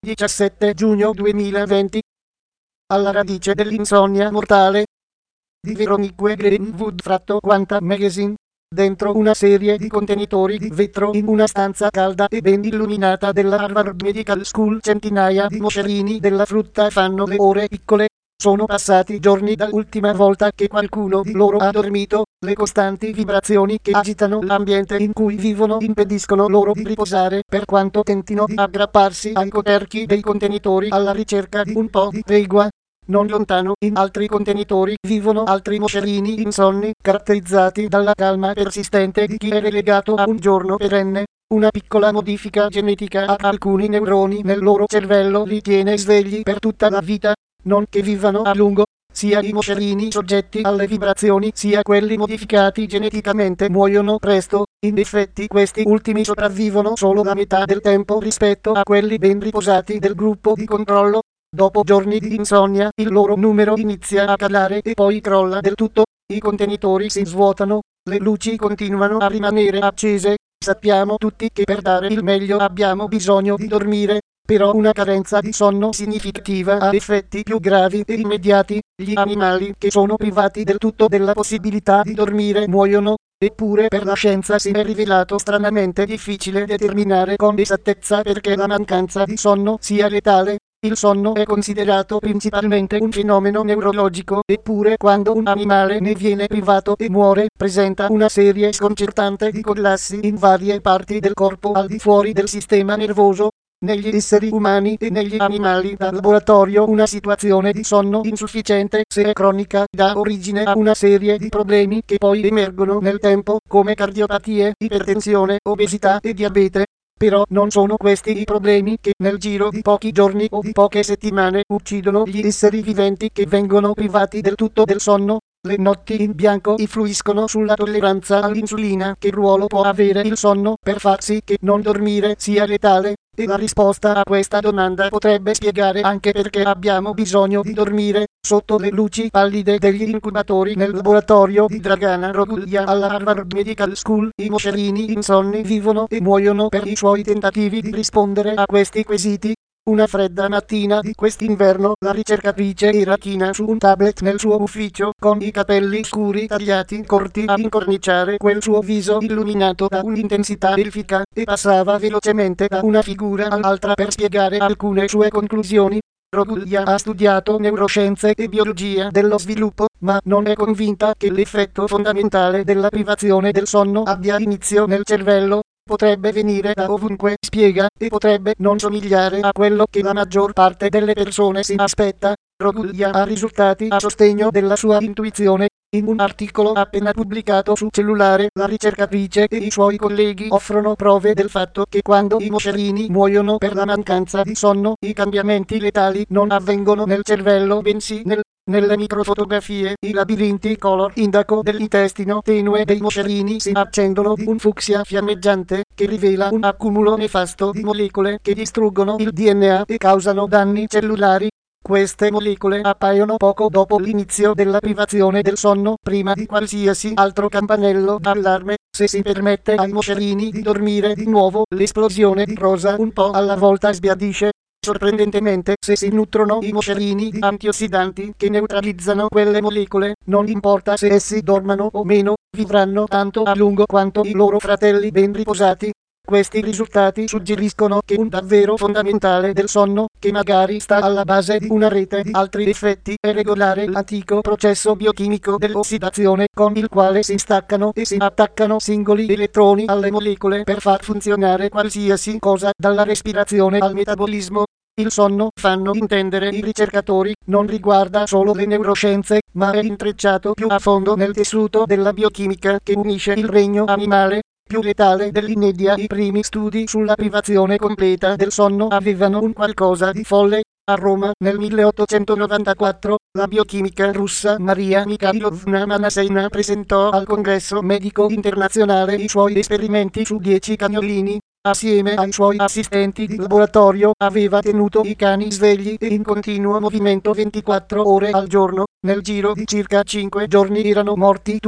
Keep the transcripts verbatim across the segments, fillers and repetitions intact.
diciassette giugno duemilaventi. Alla radice dell'insonnia mortale di Veronique Greenwood tratto Quantum Magazine. Dentro una serie di contenitori di vetro in una stanza calda e ben illuminata della Harvard Medical School centinaia di moscerini della frutta fanno le ore piccole. Sono passati giorni dall'ultima volta che qualcuno di loro ha dormito. Le costanti vibrazioni che agitano l'ambiente in cui vivono impediscono loro di riposare, per quanto tentino di aggrapparsi ai coperchi dei contenitori alla ricerca di un po' di tregua. Non lontano, in altri contenitori, vivono altri moscerini insonni, caratterizzati dalla calma persistente di chi è relegato a un giorno perenne. Una piccola modifica genetica a alcuni neuroni nel loro cervello li tiene svegli per tutta la vita. Non che vivano a lungo. Sia i moscerini soggetti alle vibrazioni sia quelli modificati geneticamente muoiono presto. In effetti questi ultimi sopravvivono solo la metà del tempo rispetto a quelli ben riposati del gruppo di controllo. Dopo giorni di insonnia, il loro numero inizia a calare e poi crolla del tutto. I contenitori si svuotano, le luci continuano a rimanere accese. Sappiamo tutti che per dare il meglio abbiamo bisogno di dormire, però una carenza di sonno significativa ha effetti più gravi e immediati. Gli animali che sono privati del tutto della possibilità di dormire muoiono. Eppure per la scienza si è rivelato stranamente difficile determinare con esattezza perché la mancanza di sonno sia letale. Il sonno è considerato principalmente un fenomeno neurologico, eppure quando un animale ne viene privato e muore, presenta una serie sconcertante di collassi in varie parti del corpo al di fuori del sistema nervoso. Negli esseri umani e negli animali da laboratorio una situazione di sonno insufficiente, se è cronica, dà origine a una serie di problemi che poi emergono nel tempo, come cardiopatie, ipertensione, obesità e diabete. Però non sono questi i problemi che nel giro di pochi giorni o di poche settimane uccidono gli esseri viventi che vengono privati del tutto del sonno. Le notti in bianco influiscono sulla tolleranza all'insulina. Che ruolo può avere il sonno per far sì che non dormire sia letale? E la risposta a questa domanda potrebbe spiegare anche perché abbiamo bisogno di dormire. Sotto le luci pallide degli incubatori nel laboratorio di Dragana Roguglia alla Harvard Medical School, i moscerini insonni vivono e muoiono per i suoi tentativi di rispondere a questi quesiti. Una fredda mattina di quest'inverno la ricercatrice era china su un tablet nel suo ufficio, con i capelli scuri tagliati corti a incorniciare quel suo viso illuminato da un'intensità elfica, e passava velocemente da una figura all'altra per spiegare alcune sue conclusioni. Roguglia ha studiato neuroscienze e biologia dello sviluppo, ma non è convinta che l'effetto fondamentale della privazione del sonno abbia inizio nel cervello. Potrebbe venire da ovunque, spiega, e potrebbe non somigliare a quello che la maggior parte delle persone si aspetta. Roguglia ha risultati a sostegno della sua intuizione. In un articolo appena pubblicato su Cellulare, la ricercatrice e i suoi colleghi offrono prove del fatto che quando i moscerini muoiono per la mancanza di sonno, i cambiamenti letali non avvengono nel cervello bensì nel Nelle microfotografie, i labirinti color indaco dell'intestino tenue dei moscerini si accendono di un fucsia fiammeggiante, che rivela un accumulo nefasto di molecole che distruggono il D N A e causano danni cellulari. Queste molecole appaiono poco dopo l'inizio della privazione del sonno, prima di qualsiasi altro campanello d'allarme. Se si permette ai moscerini di dormire di nuovo, l'esplosione di rosa un po' alla volta sbiadisce. Sorprendentemente, se si nutrono i moscerini di antiossidanti che neutralizzano quelle molecole, non importa se essi dormano o meno, vivranno tanto a lungo quanto i loro fratelli ben riposati. Questi risultati suggeriscono che un davvero fondamentale del sonno, che magari sta alla base di una rete di altri effetti, è regolare l'antico processo biochimico dell'ossidazione, con il quale si staccano e si attaccano singoli elettroni alle molecole per far funzionare qualsiasi cosa, dalla respirazione al metabolismo. Il sonno, fanno intendere i ricercatori, non riguarda solo le neuroscienze, ma è intrecciato più a fondo nel tessuto della biochimica che unisce il regno animale. Più letale dell'inedia, i primi studi sulla privazione completa del sonno avevano un qualcosa di folle. A Roma, nel milleottocentonovantaquattro, la biochimica russa Maria Mikhailovna Manasseina presentò al Congresso Medico Internazionale i suoi esperimenti su dieci cagnolini. Assieme ai suoi assistenti di laboratorio, aveva tenuto i cani svegli e in continuo movimento ventiquattro ore al giorno. Nel giro di circa cinque giorni erano morti tutti.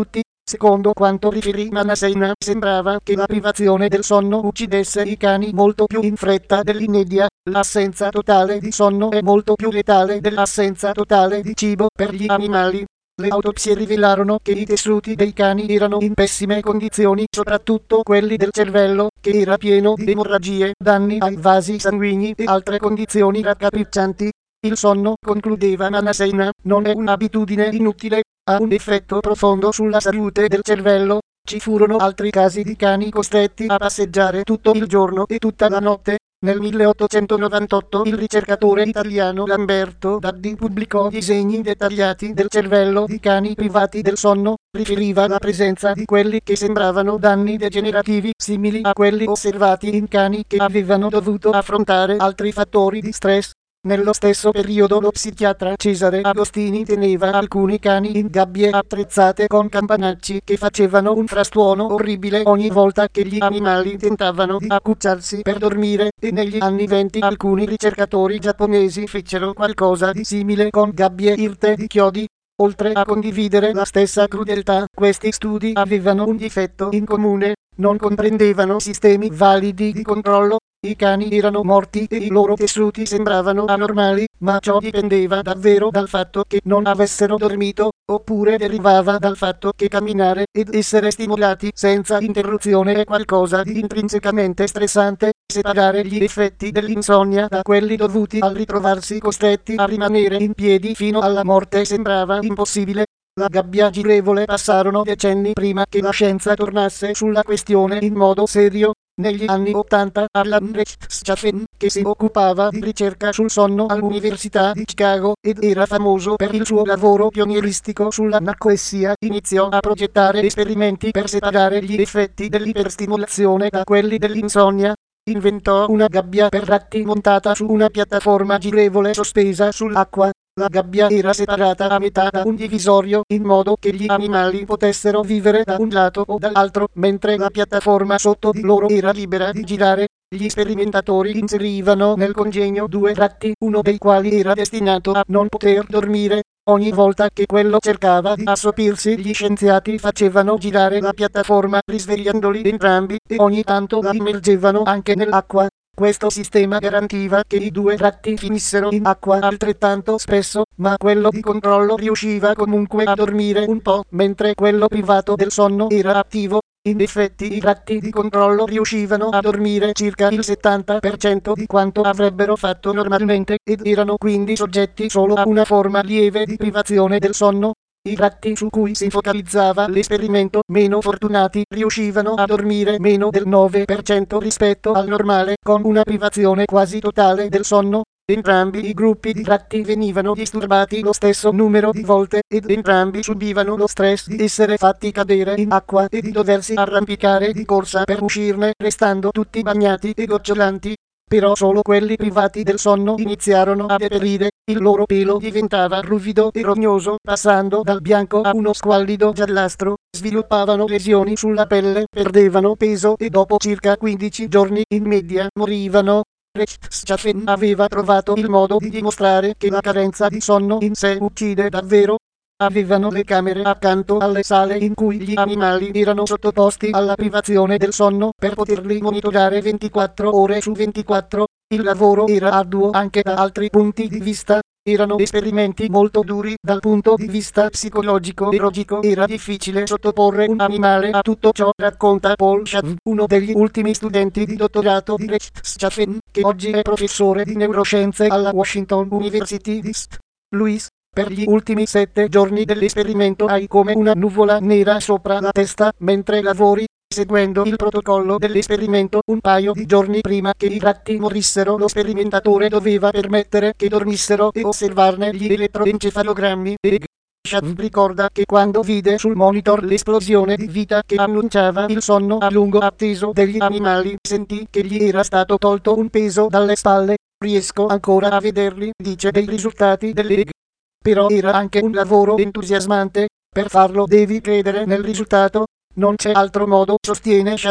Secondo quanto riferì Manasena, sembrava che la privazione del sonno uccidesse i cani molto più in fretta dell'inedia. L'assenza totale di sonno è molto più letale dell'assenza totale di cibo per gli animali. Le autopsie rivelarono che i tessuti dei cani erano in pessime condizioni, soprattutto quelli del cervello, che era pieno di emorragie, danni ai vasi sanguigni e altre condizioni raccapriccianti. Il sonno, concludeva Manasena, non è un'abitudine inutile, ha un effetto profondo sulla salute del cervello. Ci furono altri casi di cani costretti a passeggiare tutto il giorno e tutta la notte. Nel milleottocentonovantotto il ricercatore italiano Lamberto Daddi pubblicò disegni dettagliati del cervello di cani privati del sonno, riferiva la presenza di quelli che sembravano danni degenerativi simili a quelli osservati in cani che avevano dovuto affrontare altri fattori di stress. Nello stesso periodo lo psichiatra Cesare Agostini teneva alcuni cani in gabbie attrezzate con campanacci che facevano un frastuono orribile ogni volta che gli animali tentavano di accucciarsi per dormire, e negli anni venti alcuni ricercatori giapponesi fecero qualcosa di simile con gabbie irte di chiodi. Oltre a condividere la stessa crudeltà, questi studi avevano un difetto in comune: non comprendevano sistemi validi di controllo. I cani erano morti e i loro tessuti sembravano anormali, ma ciò dipendeva davvero dal fatto che non avessero dormito, oppure derivava dal fatto che camminare ed essere stimolati senza interruzione è qualcosa di intrinsecamente stressante. Separare gli effetti dell'insonnia da quelli dovuti al ritrovarsi costretti a rimanere in piedi fino alla morte sembrava impossibile. La gabbia girevole passarono decenni prima che la scienza tornasse sulla questione in modo serio. Negli anni ottanta Alan Rechtschaffen, che si occupava di ricerca sul sonno all'Università di Chicago ed era famoso per il suo lavoro pionieristico sulla narcolepsia, iniziò a progettare esperimenti per separare gli effetti dell'iperstimolazione da quelli dell'insonnia. Inventò una gabbia per ratti montata su una piattaforma girevole sospesa sull'acqua. La gabbia era separata a metà da un divisorio, in modo che gli animali potessero vivere da un lato o dall'altro, mentre la piattaforma sotto di loro era libera di girare. Gli sperimentatori inserivano nel congegno due ratti, uno dei quali era destinato a non poter dormire. Ogni volta che quello cercava di assopirsi, gli scienziati facevano girare la piattaforma risvegliandoli entrambi, e ogni tanto la immergevano anche nell'acqua. Questo sistema garantiva che i due ratti finissero in acqua altrettanto spesso, ma quello di controllo riusciva comunque a dormire un po', mentre quello privato del sonno era attivo. In effetti i ratti di controllo riuscivano a dormire circa il settanta per cento di quanto avrebbero fatto normalmente, ed erano quindi soggetti solo a una forma lieve di privazione del sonno. I ratti su cui si focalizzava l'esperimento, meno fortunati, riuscivano a dormire meno del nove per cento rispetto al normale, con una privazione quasi totale del sonno. Entrambi i gruppi di ratti venivano disturbati lo stesso numero di volte, ed entrambi subivano lo stress di essere fatti cadere in acqua e di doversi arrampicare di corsa per uscirne, restando tutti bagnati e gocciolanti. Però solo quelli privati del sonno iniziarono a deperire. Il loro pelo diventava ruvido e rognoso, passando dal bianco a uno squallido giallastro, sviluppavano lesioni sulla pelle, perdevano peso e dopo circa quindici giorni in media morivano. Rechtschaffen aveva trovato il modo di dimostrare che la carenza di sonno in sé uccide davvero. Avevano le camere accanto alle sale in cui gli animali erano sottoposti alla privazione del sonno per poterli monitorare ventiquattro ore su ventiquattro. Il lavoro era arduo anche da altri punti di vista. Erano esperimenti molto duri dal punto di vista psicologico e logico. Era difficile sottoporre un animale a tutto ciò, racconta Paul Schaff, uno degli ultimi studenti di dottorato di Rechtschaffen, che oggi è professore di neuroscienze alla Washington University di Saint Louis. Per gli ultimi sette giorni dell'esperimento hai come una nuvola nera sopra la testa mentre lavori. Seguendo il protocollo dell'esperimento, un paio di giorni prima che i ratti morissero, lo sperimentatore doveva permettere che dormissero e osservarne gli elettroencefalogrammi. E Schaff ricorda che quando vide sul monitor l'esplosione di vita che annunciava il sonno a lungo atteso degli animali, sentì che gli era stato tolto un peso dalle spalle. Riesco ancora a vederli, dice, dei risultati delle E G. Però era anche un lavoro entusiasmante. Per farlo devi credere nel risultato. Non c'è altro modo, sostiene Schaff.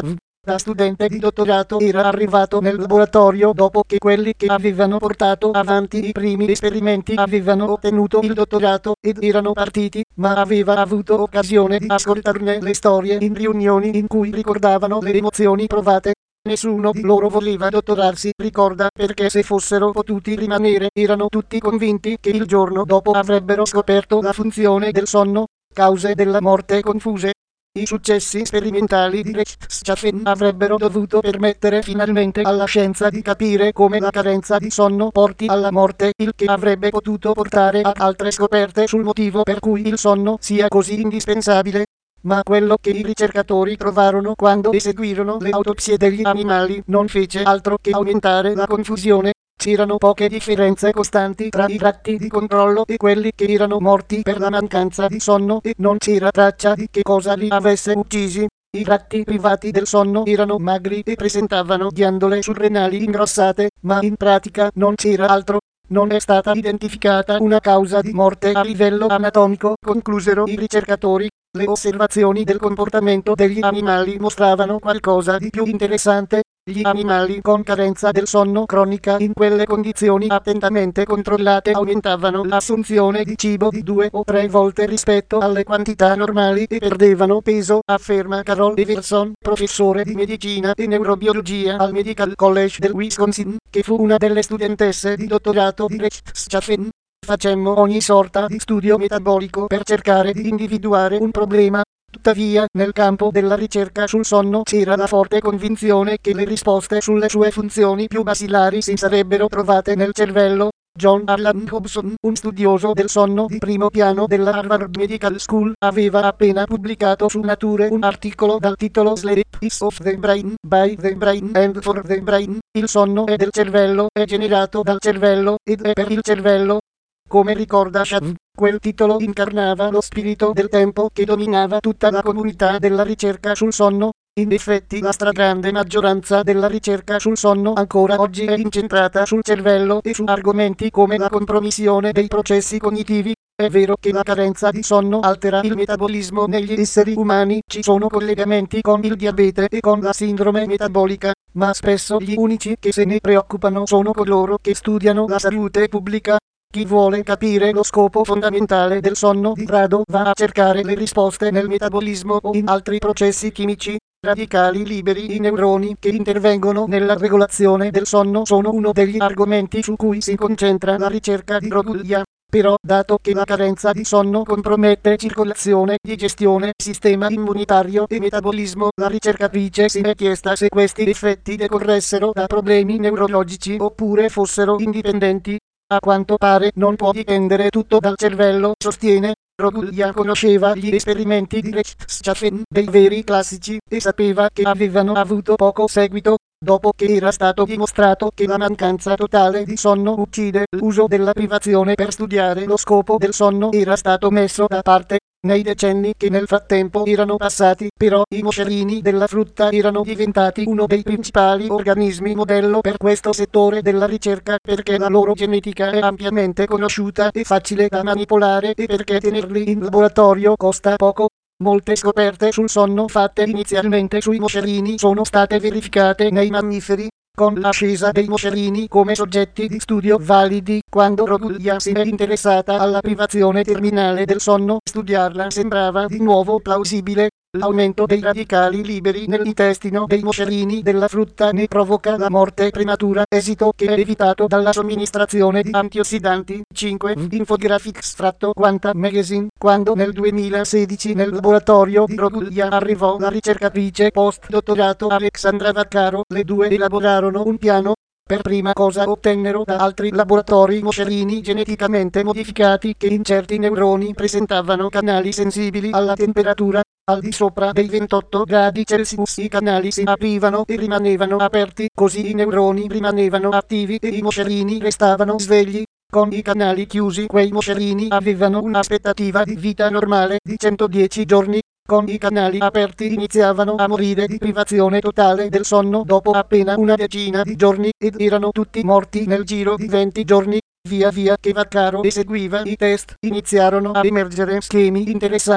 Da studente di dottorato era arrivato nel laboratorio dopo che quelli che avevano portato avanti i primi esperimenti avevano ottenuto il dottorato ed erano partiti, ma aveva avuto occasione di ascoltarne le storie in riunioni in cui ricordavano le emozioni provate. Nessuno di loro voleva dottorarsi, ricorda, perché se fossero potuti rimanere erano tutti convinti che il giorno dopo avrebbero scoperto la funzione del sonno, cause della morte confuse. I successi sperimentali di Rechtschaffen avrebbero dovuto permettere finalmente alla scienza di capire come la carenza di sonno porti alla morte, il che avrebbe potuto portare ad altre scoperte sul motivo per cui il sonno sia così indispensabile. Ma quello che i ricercatori trovarono quando eseguirono le autopsie degli animali non fece altro che aumentare la confusione. C'erano poche differenze costanti tra i ratti di controllo e quelli che erano morti per la mancanza di sonno e non c'era traccia di che cosa li avesse uccisi. I ratti privati del sonno erano magri e presentavano ghiandole surrenali ingrossate, ma in pratica non c'era altro. Non è stata identificata una causa di morte a livello anatomico, conclusero i ricercatori. Le osservazioni del comportamento degli animali mostravano qualcosa di più interessante. Gli animali con carenza del sonno cronica in quelle condizioni attentamente controllate aumentavano l'assunzione di cibo di due o tre volte rispetto alle quantità normali e perdevano peso, afferma Carol Everson, professore di medicina e neurobiologia al Medical College del Wisconsin, che fu una delle studentesse di dottorato di Rechtschaffen. Facemmo ogni sorta di studio metabolico per cercare di individuare un problema. Tuttavia, nel campo della ricerca sul sonno c'era la forte convinzione che le risposte sulle sue funzioni più basilari si sarebbero trovate nel cervello. John Allan Hobson, un studioso del sonno di primo piano della Harvard Medical School, aveva appena pubblicato su Nature un articolo dal titolo Sleep is of the brain, by the brain and for the brain. Il sonno è del cervello, è generato dal cervello, ed è per il cervello. Come ricorda Shav, quel titolo incarnava lo spirito del tempo che dominava tutta la comunità della ricerca sul sonno. In effetti la stragrande maggioranza della ricerca sul sonno ancora oggi è incentrata sul cervello e su argomenti come la compromissione dei processi cognitivi. È vero che la carenza di sonno altera il metabolismo negli esseri umani, ci sono collegamenti con il diabete e con la sindrome metabolica, ma spesso gli unici che se ne preoccupano sono coloro che studiano la salute pubblica. Chi vuole capire lo scopo fondamentale del sonno di grado va a cercare le risposte nel metabolismo o in altri processi chimici. Radicali liberi, i neuroni che intervengono nella regolazione del sonno sono uno degli argomenti su cui si concentra la ricerca di Roduglia. Però, dato che la carenza di sonno compromette circolazione, digestione, sistema immunitario e metabolismo, la ricercatrice si è chiesta se questi effetti decorressero da problemi neurologici oppure fossero indipendenti. A quanto pare non può dipendere tutto dal cervello, sostiene. Roduglia conosceva gli esperimenti di Rechtschaffen, dei veri classici, e sapeva che avevano avuto poco seguito. Dopo che era stato dimostrato che la mancanza totale di sonno uccide, l'uso della privazione per studiare lo scopo del sonno era stato messo da parte. Nei decenni che nel frattempo erano passati, però, i moscerini della frutta erano diventati uno dei principali organismi modello per questo settore della ricerca, perché la loro genetica è ampiamente conosciuta e facile da manipolare e perché tenerli in laboratorio costa poco. Molte scoperte sul sonno fatte inizialmente sui moscerini sono state verificate nei mammiferi, con l'ascesa dei moscerini come soggetti di studio validi. Quando Roduglia si è interessata alla privazione terminale del sonno, studiarla sembrava di nuovo plausibile. L'aumento dei radicali liberi nell'intestino dei moscerini della frutta ne provoca la morte prematura, esito che è evitato dalla somministrazione di antiossidanti. cinque Infographics Fratto Quanta Magazine. Quando nel duemilasedici nel laboratorio di Roduglia arrivò la ricercatrice post-dottorato Alexandra Vaccaro, le due elaborarono un piano. Per prima cosa ottennero da altri laboratori moscerini geneticamente modificati che in certi neuroni presentavano canali sensibili alla temperatura. Al di sopra dei ventotto gradi Celsius i canali si aprivano e rimanevano aperti, così i neuroni rimanevano attivi e i moscerini restavano svegli. Con i canali chiusi quei moscerini avevano un'aspettativa di vita normale di centodieci giorni. Con i canali aperti iniziavano a morire di privazione totale del sonno dopo appena una decina di giorni ed erano tutti morti nel giro di venti giorni. Via via che Vaccaro eseguiva i test, iniziarono a emergere schemi interessanti.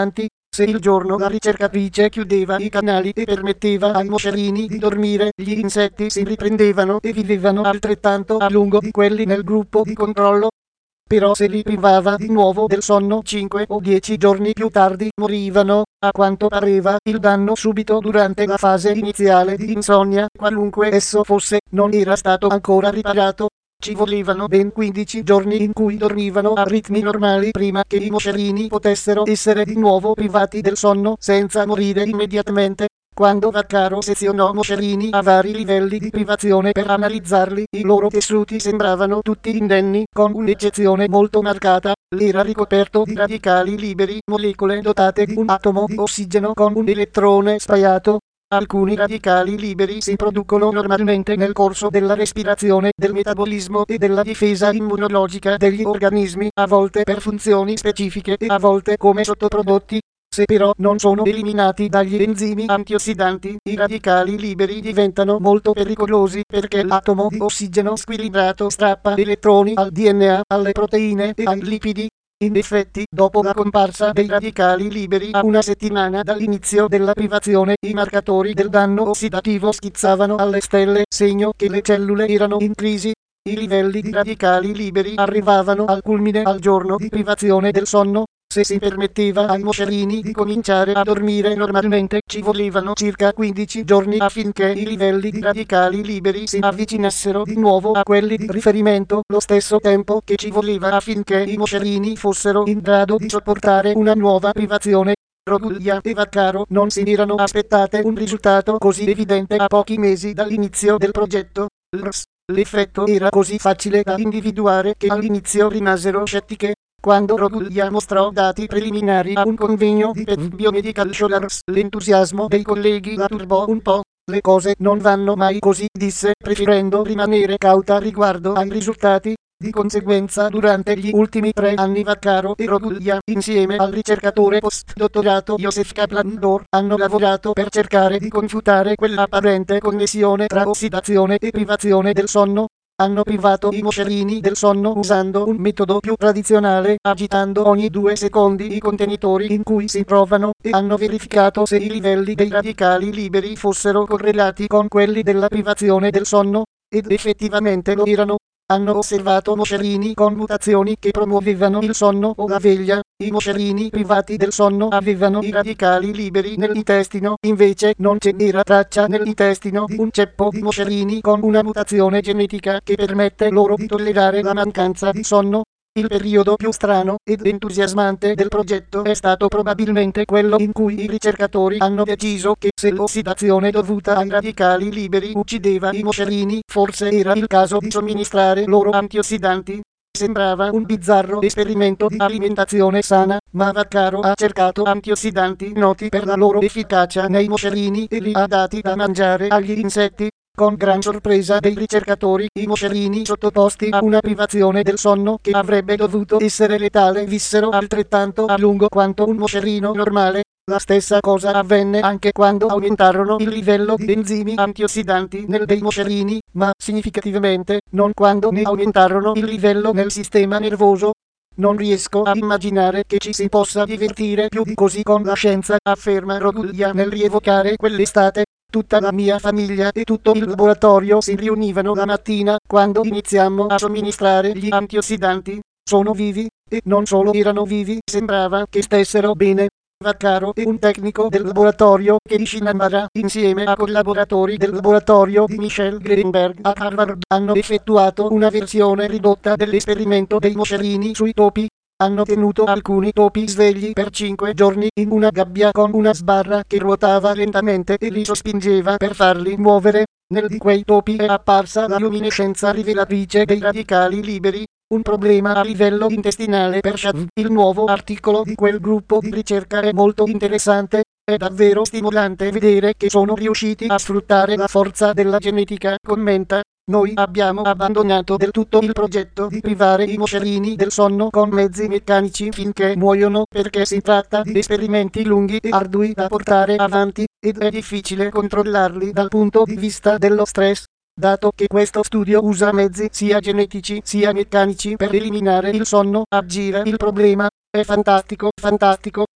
Se il giorno la ricercatrice chiudeva i canali e permetteva ai moscerini di dormire, gli insetti si riprendevano e vivevano altrettanto a lungo di quelli nel gruppo di controllo. Però se li privava di nuovo del sonno cinque o dieci giorni più tardi morivano. A quanto pareva, il danno subito durante la fase iniziale di insonnia, qualunque esso fosse, non era stato ancora riparato. Ci volevano ben quindici giorni in cui dormivano a ritmi normali prima che i moscerini potessero essere di nuovo privati del sonno senza morire immediatamente. Quando Vaccaro sezionò moscerini a vari livelli di privazione per analizzarli, i loro tessuti sembravano tutti indenni, con un'eccezione molto marcata: l'era ricoperto di radicali liberi, molecole dotate di un atomo di ossigeno con un elettrone spaiato. Alcuni radicali liberi si producono normalmente nel corso della respirazione, del metabolismo e della difesa immunologica degli organismi, a volte per funzioni specifiche e a volte come sottoprodotti. Se però non sono eliminati dagli enzimi antiossidanti, i radicali liberi diventano molto pericolosi perché l'atomo di ossigeno squilibrato strappa elettroni al D N A, alle proteine e ai lipidi. In effetti, dopo la comparsa dei radicali liberi a una settimana dall'inizio della privazione, i marcatori del danno ossidativo schizzavano alle stelle, segno che le cellule erano in crisi. I livelli di radicali liberi arrivavano al culmine al giorno di privazione del sonno. Se si permetteva ai moscerini di cominciare a dormire normalmente, ci volevano circa quindici giorni affinché i livelli di radicali liberi si avvicinassero di nuovo a quelli di riferimento, lo stesso tempo che ci voleva affinché i moscerini fossero in grado di sopportare una nuova privazione. Roguglia e Vaccaro non si erano aspettate un risultato così evidente a pochi mesi dall'inizio del progetto. L'effetto era così facile da individuare che all'inizio rimasero scettiche. Quando Roguglia mostrò dati preliminari a un convegno di Biomedical Scholars, l'entusiasmo dei colleghi la turbò un po'. Le cose non vanno mai così, disse, preferendo rimanere cauta riguardo ai risultati. Di conseguenza, durante gli ultimi tre anni Vaccaro e Roguglia, insieme al ricercatore post-dottorato Joseph Kaplan-Dor, hanno lavorato per cercare di confutare quell'apparente connessione tra ossidazione e privazione del sonno. Hanno privato i moscerini del sonno usando un metodo più tradizionale, agitando ogni due secondi i contenitori in cui si trovano, e hanno verificato se i livelli dei radicali liberi fossero correlati con quelli della privazione del sonno, ed effettivamente lo erano. Hanno osservato moscerini con mutazioni che promuovevano il sonno o la veglia. I moscerini privati del sonno avevano i radicali liberi nell'intestino, invece non ce n'era traccia nell'intestino di un ceppo di moscerini con una mutazione genetica che permette loro di tollerare la mancanza di sonno. Il periodo più strano ed entusiasmante del progetto è stato probabilmente quello in cui i ricercatori hanno deciso che se l'ossidazione dovuta ai radicali liberi uccideva i moscerini, forse era il caso di somministrare loro antiossidanti. Sembrava un bizzarro esperimento di alimentazione sana, ma Vaccaro ha cercato antiossidanti noti per la loro efficacia nei moscerini e li ha dati da mangiare agli insetti. Con gran sorpresa dei ricercatori, i moscerini sottoposti a una privazione del sonno che avrebbe dovuto essere letale vissero altrettanto a lungo quanto un moscerino normale. La stessa cosa avvenne anche quando aumentarono il livello di enzimi antiossidanti nel dei moscerini, ma significativamente non quando ne aumentarono il livello nel sistema nervoso. Non riesco a immaginare che ci si possa divertire più di così con la scienza, afferma Roguglia nel rievocare quell'estate. Tutta la mia famiglia e tutto il laboratorio si riunivano la mattina, quando iniziammo a somministrare gli antiossidanti. Sono vivi, e non solo erano vivi, sembrava che stessero bene. Vaccaro è un tecnico del laboratorio che di Shinamara, insieme a collaboratori del laboratorio di Michel Greenberg a Harvard, hanno effettuato una versione ridotta dell'esperimento dei moscerini sui topi. Hanno tenuto alcuni topi svegli per cinque giorni in una gabbia con una sbarra che ruotava lentamente e li sospingeva per farli muovere. Nel di quei topi è apparsa la luminescenza rivelatrice dei radicali liberi, un problema a livello intestinale per Shav. Il nuovo articolo di quel gruppo di ricerca è molto interessante. È davvero stimolante vedere che sono riusciti a sfruttare la forza della genetica, commenta. Noi abbiamo abbandonato del tutto il progetto di privare i moscerini del sonno con mezzi meccanici finché muoiono, perché si tratta di esperimenti lunghi e ardui da portare avanti, ed è difficile controllarli dal punto di vista dello stress. Dato che questo studio usa mezzi sia genetici sia meccanici per eliminare il sonno, aggira il problema. È fantastico, fantastico.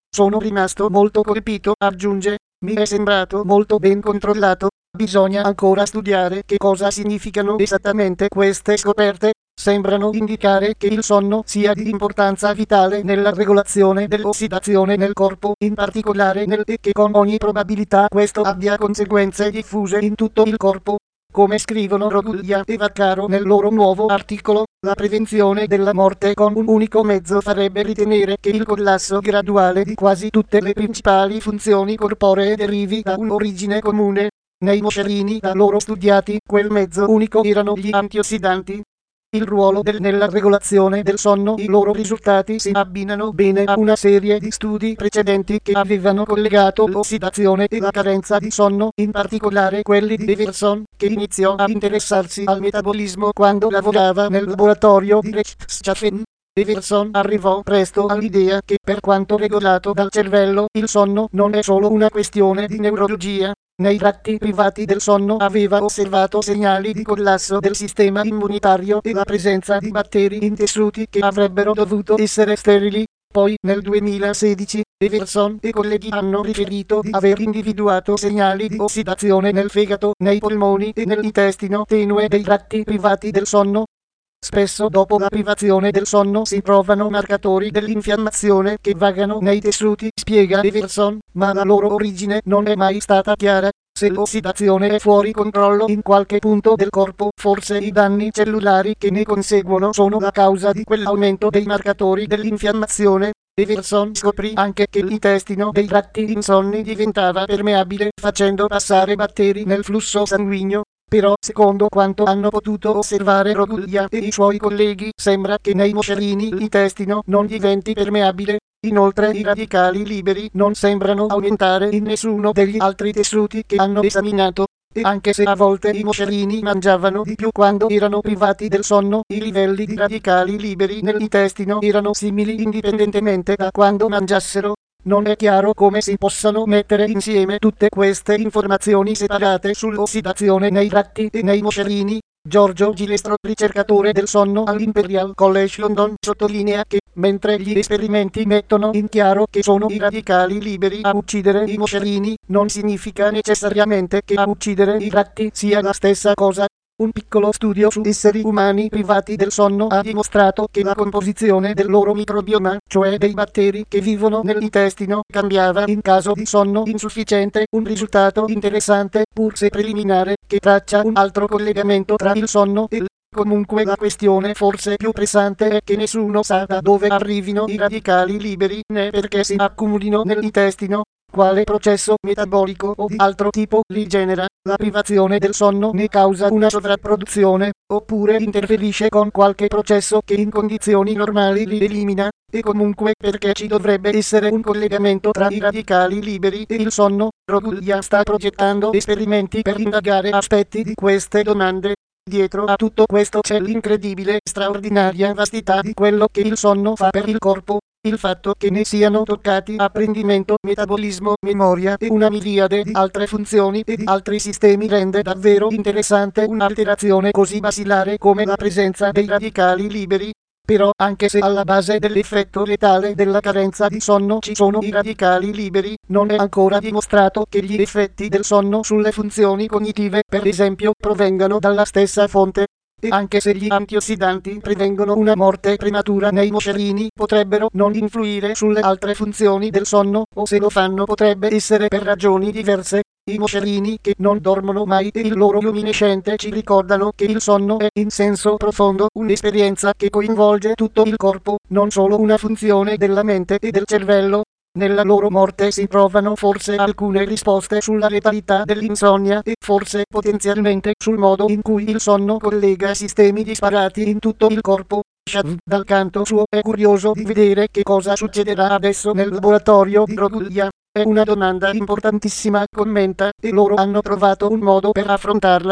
Sono rimasto molto colpito, aggiunge, mi è sembrato molto ben controllato. Bisogna ancora studiare che cosa significano esattamente queste scoperte. Sembrano indicare che il sonno sia di importanza vitale nella regolazione dell'ossidazione nel corpo, in particolare nel e che con ogni probabilità questo abbia conseguenze diffuse in tutto il corpo. Come scrivono Roguglia e Vaccaro nel loro nuovo articolo, la prevenzione della morte con un unico mezzo farebbe ritenere che il collasso graduale di quasi tutte le principali funzioni corporee derivi da un'origine comune. Nei moscerini da loro studiati, quel mezzo unico erano gli antiossidanti. Il ruolo del nella regolazione del sonno, i loro risultati si abbinano bene a una serie di studi precedenti che avevano collegato l'ossidazione e la carenza di sonno, in particolare quelli di Everson, che iniziò a interessarsi al metabolismo quando lavorava nel laboratorio di Rechtschaffen. Everson arrivò presto all'idea che, per quanto regolato dal cervello, il sonno non è solo una questione di neurologia. Nei tratti privati del sonno aveva osservato segnali di collasso del sistema immunitario e la presenza di batteri in tessuti che avrebbero dovuto essere sterili. Poi, nel duemilasedici, Everson e colleghi hanno riferito di aver individuato segnali di ossidazione nel fegato, nei polmoni e nell'intestino tenue dei tratti privati del sonno. Spesso dopo la privazione del sonno si trovano marcatori dell'infiammazione che vagano nei tessuti, spiega Everson, ma la loro origine non è mai stata chiara. Se l'ossidazione è fuori controllo in qualche punto del corpo, forse i danni cellulari che ne conseguono sono la causa di quell'aumento dei marcatori dell'infiammazione. Everson scoprì anche che l'intestino dei ratti insonni diventava permeabile facendo passare batteri nel flusso sanguigno. Però, secondo quanto hanno potuto osservare Roguglia e i suoi colleghi, sembra che nei moscerini l'intestino non diventi permeabile. Inoltre i radicali liberi non sembrano aumentare in nessuno degli altri tessuti che hanno esaminato. E anche se a volte i moscerini mangiavano di più quando erano privati del sonno, i livelli di radicali liberi nell'intestino erano simili indipendentemente da quando mangiassero. Non è chiaro come si possano mettere insieme tutte queste informazioni separate sull'ossidazione nei tratti e nei moscerini. Giorgio Gilestro, ricercatore del sonno all'Imperial College London, sottolinea che, mentre gli esperimenti mettono in chiaro che sono i radicali liberi a uccidere i moscerini, non significa necessariamente che a uccidere i tratti sia la stessa cosa. Un piccolo studio su esseri umani privati del sonno ha dimostrato che la composizione del loro microbioma, cioè dei batteri che vivono nell'intestino, cambiava in caso di sonno insufficiente, un risultato interessante, pur se preliminare, che traccia un altro collegamento tra il sonno e il. Comunque la questione forse più pressante è che nessuno sa da dove arrivino i radicali liberi, né perché si accumulino nell'intestino. Quale processo metabolico o di altro tipo li genera? La privazione del sonno ne causa una sovrapproduzione, oppure interferisce con qualche processo che in condizioni normali li elimina? E comunque perché ci dovrebbe essere un collegamento tra i radicali liberi e il sonno? Roguglia sta progettando esperimenti per indagare aspetti di queste domande. Dietro a tutto questo c'è l'incredibile, straordinaria vastità di quello che il sonno fa per il corpo. Il fatto che ne siano toccati apprendimento, metabolismo, memoria e una miriade di altre funzioni e di altri sistemi rende davvero interessante un'alterazione così basilare come la presenza dei radicali liberi. Però, anche se alla base dell'effetto letale della carenza di sonno ci sono i radicali liberi, non è ancora dimostrato che gli effetti del sonno sulle funzioni cognitive, per esempio, provengano dalla stessa fonte. E anche se gli antiossidanti prevengono una morte prematura nei moscerini, potrebbero non influire sulle altre funzioni del sonno, o se lo fanno potrebbe essere per ragioni diverse. I moscerini che non dormono mai e il loro luminescente ci ricordano che il sonno è in senso profondo un'esperienza che coinvolge tutto il corpo, non solo una funzione della mente e del cervello. Nella loro morte si trovano forse alcune risposte sulla letalità dell'insonnia e forse potenzialmente sul modo in cui il sonno collega sistemi disparati in tutto il corpo. Shav, dal canto suo, è curioso di vedere che cosa succederà adesso nel laboratorio di Roguglia. È una domanda importantissima, commenta, e loro hanno trovato un modo per affrontarla.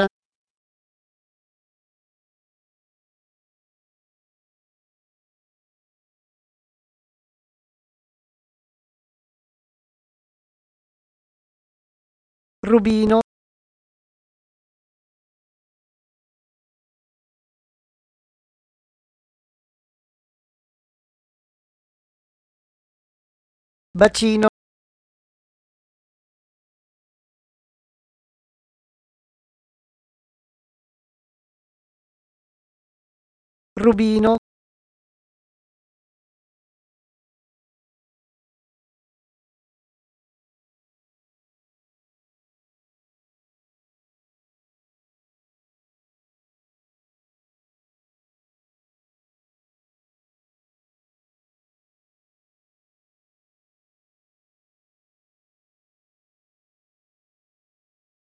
Rubino. Bacino. Rubino.